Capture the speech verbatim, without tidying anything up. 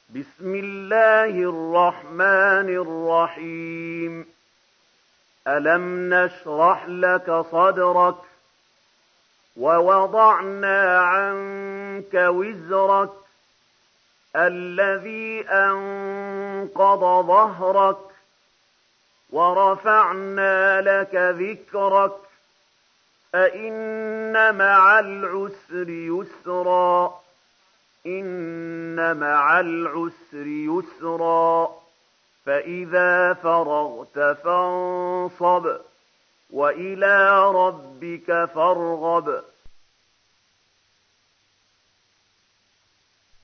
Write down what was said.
بسم الله الرحمن الرحيم ألم نشرح لك صدرك ووضعنا عنك وزرك الذي أنقض ظهرك ورفعنا لك ذكرك فإن مع العسر يسرا إن مع العسر يسرا فإذا فرغت فانصب وإلى ربك فارغب